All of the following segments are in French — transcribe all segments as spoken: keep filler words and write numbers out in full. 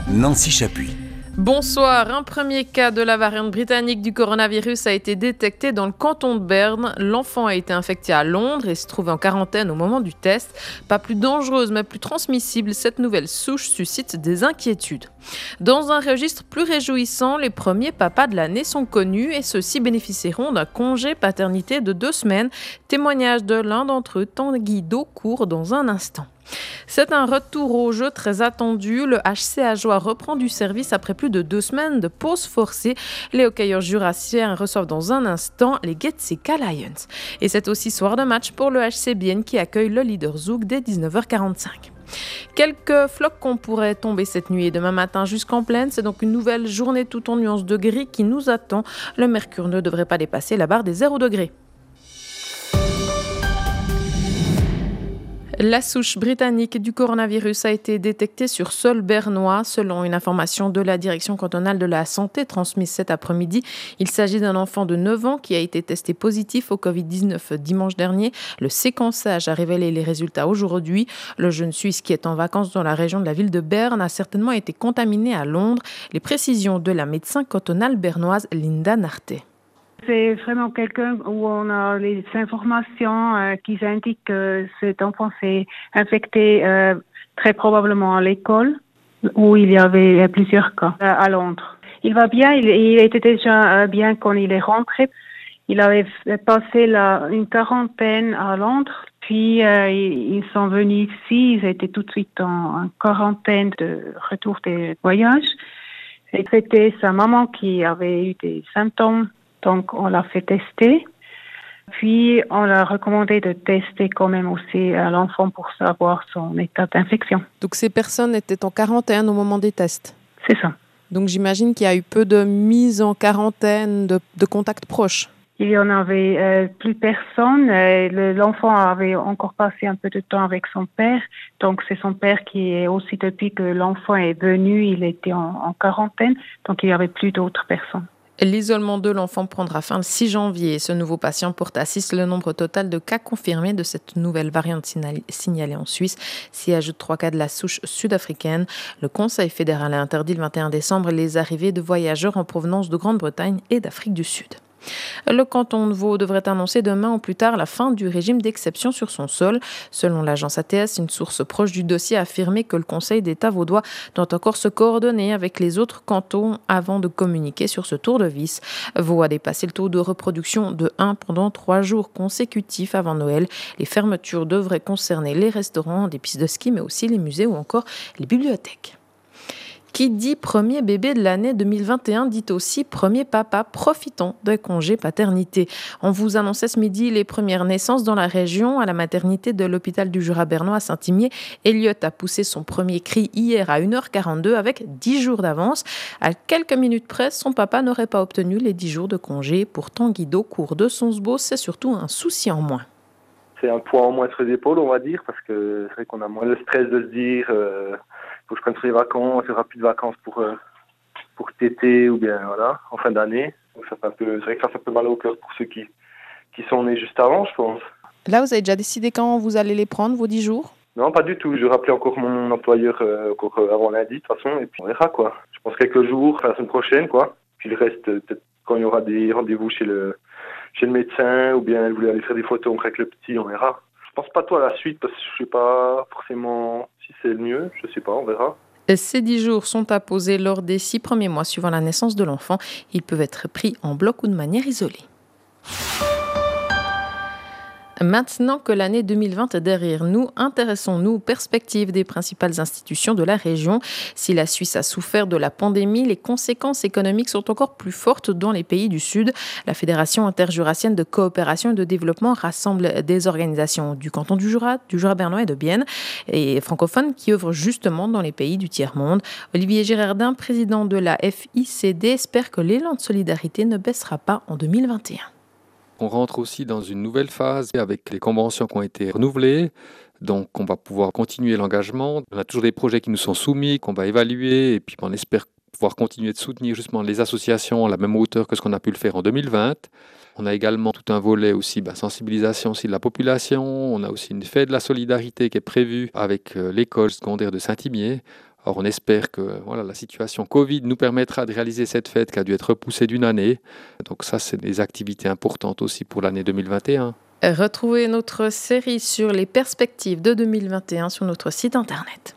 Nancy Chapuis. Bonsoir, un premier cas de la variante britannique du coronavirus a été détecté dans le canton de Berne. L'enfant a été infecté à Londres et se trouve en quarantaine au moment du test. Pas plus dangereuse mais plus transmissible, cette nouvelle souche suscite des inquiétudes. Dans un registre plus réjouissant, les premiers papas de l'année sont connus et ceux-ci bénéficieront d'un congé paternité de deux semaines. Témoignage de l'un d'entre eux, Tanguy Daucourt, dans un instant. C'est un retour au jeu très attendu. Le H C Ajoie reprend du service après plus de deux semaines de pause forcée. Les hockeyeurs jurassiens reçoivent dans un instant les Getseka Lions. Et c'est aussi soir de match pour le H C Bienne qui accueille le Leader Zug dès dix-neuf heures quarante-cinq. Quelques flocons pourraient tomber cette nuit et demain matin jusqu'en plaine. C'est donc une nouvelle journée tout en nuances de gris qui nous attend. Le mercure ne devrait pas dépasser la barre des zéro degrés. La souche britannique du coronavirus a été détectée sur sol bernois. Selon une information de la direction cantonale de la santé transmise cet après-midi, il s'agit d'un enfant de neuf ans qui a été testé positif au covid dix-neuf dimanche dernier. Le séquençage a révélé les résultats aujourd'hui. Le jeune Suisse qui est en vacances dans la région de la ville de Berne a certainement été contaminé à Londres. Les précisions de la médecin cantonale bernoise Linda Narté. C'est vraiment quelqu'un où on a les informations euh, qui indiquent que cet enfant s'est infecté euh, très probablement à l'école où il y avait plusieurs cas euh, à Londres. Il va bien, il, il était déjà euh, bien quand il est rentré. Il avait passé la, une quarantaine à Londres, puis euh, ils, ils sont venus ici, ils étaient tout de suite en, en quarantaine de retour des voyages. Et c'était sa maman qui avait eu des symptômes. Donc, on l'a fait tester. Puis, on l'a recommandé de tester quand même aussi à l'enfant pour savoir son état d'infection. Donc, ces personnes étaient en quarantaine au moment des tests? C'est ça. Donc, j'imagine qu'il y a eu peu de mise en quarantaine, de, de contacts proches. Il y en avait euh, plus personne. Euh, le, l'enfant avait encore passé un peu de temps avec son père. Donc, c'est son père qui est aussi, depuis que l'enfant est venu, il était en, en quarantaine. Donc, il n'y avait plus d'autres personnes. L'isolement de l'enfant prendra fin le six janvier. Ce nouveau patient porte à six le nombre total de cas confirmés de cette nouvelle variante signalée en Suisse. S'y ajoutent trois cas de la souche sud-africaine. Le Conseil fédéral a interdit le vingt et un décembre les arrivées de voyageurs en provenance de Grande-Bretagne et d'Afrique du Sud. Le canton de Vaud devrait annoncer demain ou plus tard la fin du régime d'exception sur son sol. Selon l'agence A T S, une source proche du dossier a affirmé que le Conseil d'État vaudois doit encore se coordonner avec les autres cantons avant de communiquer sur ce tour de vis. Vaud a dépassé le taux de reproduction de un pendant trois jours consécutifs avant Noël. Les fermetures devraient concerner les restaurants, des pistes de ski, mais aussi les musées ou encore les bibliothèques. Qui dit premier bébé de l'année deux mille vingt et un dit aussi premier papa profitant d'un congé paternité. On vous annonçait ce midi les premières naissances dans la région. À la maternité de l'hôpital du Jura bernois à Saint-Imier, Elliot a poussé son premier cri hier à une heure quarante-deux avec dix jours d'avance. À quelques minutes près, son papa n'aurait pas obtenu les dix jours de congé. Pourtant, Tanguy Daucourt de Sonsbeau, c'est surtout un souci en moins. C'est un poids en moins sur les épaules, on va dire, parce que c'est vrai qu'on a moins le stress de se dire euh, faut que je prenne les vacances, il n'y aura plus de vacances pour, euh, pour cet été ou bien voilà, en fin d'année. Donc ça fait un peu, c'est vrai que ça fait un peu mal au cœur pour ceux qui, qui sont nés juste avant, je pense. Là, vous avez déjà décidé quand vous allez les prendre, vos dix jours? Non, pas du tout. Je vais rappeler encore mon employeur euh, encore avant lundi, de toute façon, et puis on verra, quoi. Je pense quelques jours, enfin, la semaine prochaine, quoi. Puis le reste, peut-être quand il y aura des rendez-vous chez le chez le médecin, ou bien elle voulait aller faire des photos avec le petit, on verra. Je pense pas toi à la suite, parce que je sais pas forcément si c'est le mieux, je sais pas, on verra. Ces dix jours sont apposés lors des six premiers mois suivant la naissance de l'enfant. Ils peuvent être pris en bloc ou de manière isolée. Maintenant que l'année deux mille vingt est derrière nous, intéressons-nous aux perspectives des principales institutions de la région. Si la Suisse a souffert de la pandémie, les conséquences économiques sont encore plus fortes dans les pays du Sud. La Fédération interjurassienne de coopération et de développement rassemble des organisations du canton du Jura, du Jura bernois et de Bienne, et francophones qui œuvrent justement dans les pays du tiers-monde. Olivier Girardin, président de la F I C D, espère que l'élan de solidarité ne baissera pas en deux mille vingt et un. On rentre aussi dans une nouvelle phase avec les conventions qui ont été renouvelées. Donc, on va pouvoir continuer l'engagement. On a toujours des projets qui nous sont soumis, qu'on va évaluer. Et puis, on espère pouvoir continuer de soutenir justement les associations à la même hauteur que ce qu'on a pu le faire en deux mille vingt. On a également tout un volet aussi, bah, sensibilisation aussi de la population. On a aussi une fête de la solidarité qui est prévue avec euh, l'école secondaire de Saint-Imier. Alors on espère que voilà, la situation Covid nous permettra de réaliser cette fête qui a dû être repoussée d'une année. Donc ça, c'est des activités importantes aussi pour l'année deux mille vingt et un. Retrouvez notre série sur les perspectives de deux mille vingt et un sur notre site internet.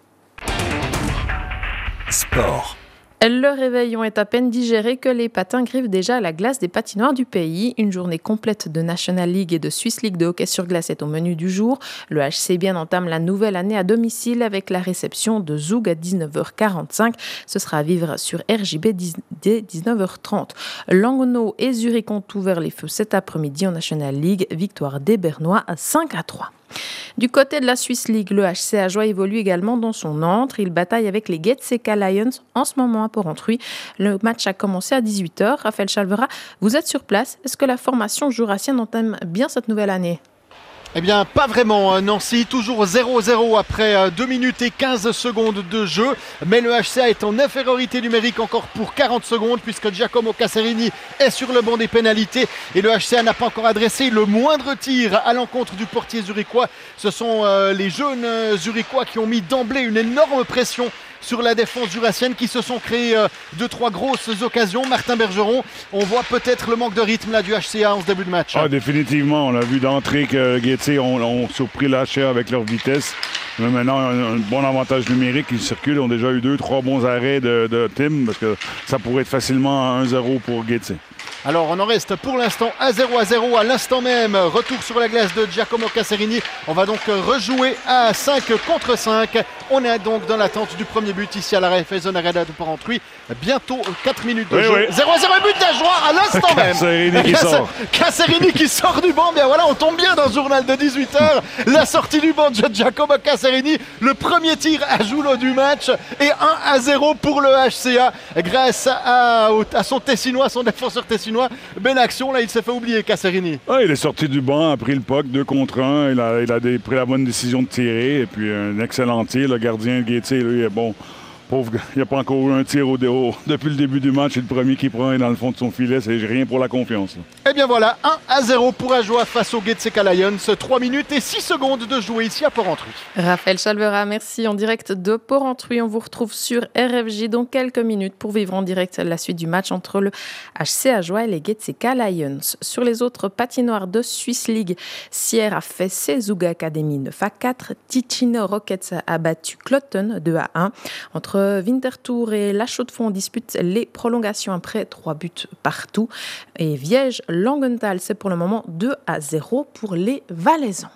Sport. Le réveillon est à peine digéré que les patins griffent déjà à la glace des patinoires du pays. Une journée complète de National League et de Swiss League de hockey sur glace est au menu du jour. Le H C Bien entame la nouvelle année à domicile avec la réception de Zug à dix-neuf heures quarante-cinq. Ce sera à vivre sur R J B dès dix-neuf heures trente. Langnau et Zurich ont ouvert les feux cet après-midi en National League. Victoire des Bernois à cinq à trois. Du côté de la Swiss League, le H C Ajoie évolue également dans son antre. Il bataille avec les Getseka Lions en ce moment à Porrentruy. Le match a commencé à dix-huit heures. Raphaël Chalvera, vous êtes sur place. Est-ce que la formation jurassienne entame bien cette nouvelle année ? Eh bien, pas vraiment, Nancy. Toujours zéro zéro après deux minutes et quinze secondes de jeu. Mais le H C A est en infériorité numérique encore pour quarante secondes puisque Giacomo Casserini est sur le banc des pénalités. Et le H C A n'a pas encore adressé le moindre tir à l'encontre du portier zurichois. Ce sont euh, les jeunes zurichois qui ont mis d'emblée une énorme pression sur la défense jurassienne qui se sont créés euh, deux, trois grosses occasions. Martin Bergeron, on voit peut-être le manque de rythme là, du H C A en ce début de match. Ah, définitivement, on a vu d'entrée que Getsé ont, ont surpris le H C A avec leur vitesse. Mais maintenant, un, un bon avantage numérique, ils circulent, ont déjà eu deux, trois bons arrêts de, de Tim parce que ça pourrait être facilement un zéro pour Getsé. Alors on en reste pour l'instant à zéro à zéro à l'instant même. Retour sur la glace de Giacomo Casserini. On va donc rejouer à cinq contre cinq. On est donc dans l'attente du premier but ici à la F S Zone Arena de Porrentruy. Bientôt quatre minutes de oui, jeu. Oui. zéro à zéro but d'Ajoie à l'instant même. Casserini qui sort. Casserini qui sort du banc. Bien voilà, on tombe bien dans le journal de dix-huit heures. La sortie du banc de Giacomo Casserini. Le premier tir à Joulot du match. Et un à zéro pour le H C A. Grâce à, à son Tessinois, son défenseur Tessinois. Belle action, là il s'est fait oublier Casserini. Ah, il est sorti du banc, a pris le puck deux contre un, il a, il a des, pris la bonne décision de tirer et puis un excellent tir. Le gardien Gaétier, lui, est bon. Pauvre, il n'y a pas encore eu un tir au déo. Depuis le début du match, c'est le premier qui prend dans le fond de son filet. C'est rien pour la confiance. Là. Eh bien voilà, un à zéro pour Ajoie face aux Getseka Lions. trois minutes et six secondes de jouer ici à Porrentruy. Raphaël Chalvera, merci en direct de Porrentruy. On vous retrouve sur R F J dans quelques minutes pour vivre en direct la suite du match entre le H C Ajoie et les Getseka Lions. Sur les autres patinoires de Swiss League, Sierre a fait ses Zug Academy neuf à quatre. Ticino Rockets a battu Cloton deux à un. Entre Winterthur et La Chaux-de-Fonds disputent les prolongations après trois buts partout. Et Viège-Langenthal, c'est pour le moment deux à zéro pour les Valaisans.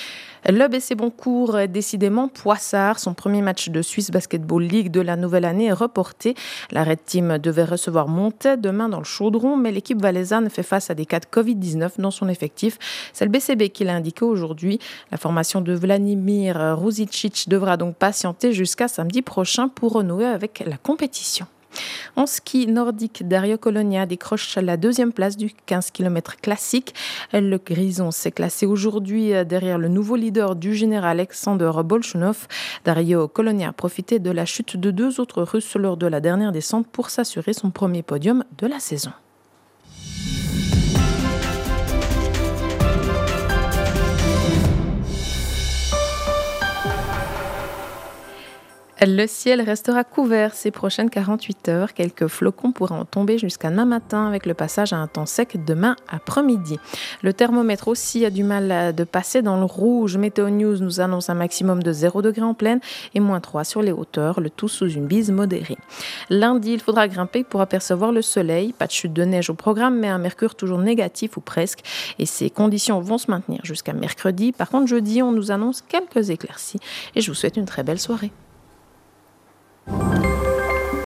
Le B C Boncourt est décidément poissard. Son premier match de Swiss Basketball League de la nouvelle année est reporté. La Red Team devait recevoir Montet demain dans le Chaudron, mais l'équipe valaisanne fait face à des cas de covid dix-neuf dans son effectif. C'est le B C B qui l'a indiqué aujourd'hui. La formation de Vladimir Ruzicic devra donc patienter jusqu'à samedi prochain pour renouer avec la compétition. En ski nordique, Dario Colonia décroche la deuxième place du quinze kilomètres classique. Le Grison s'est classé aujourd'hui derrière le nouveau leader du général Alexander Bolchunov. Dario Colonia a profité de la chute de deux autres Russes lors de la dernière descente pour s'assurer son premier podium de la saison. Le ciel restera couvert ces prochaines quarante-huit heures. Quelques flocons pourraient en tomber jusqu'à demain matin avec le passage à un temps sec demain après-midi. Le thermomètre aussi a du mal de passer dans le rouge. Météo News nous annonce un maximum de zéro degré en plaine et moins trois sur les hauteurs, le tout sous une bise modérée. Lundi, il faudra grimper pour apercevoir le soleil. Pas de chute de neige au programme, mais un mercure toujours négatif ou presque. Et ces conditions vont se maintenir jusqu'à mercredi. Par contre, jeudi, on nous annonce quelques éclaircies. Et je vous souhaite une très belle soirée.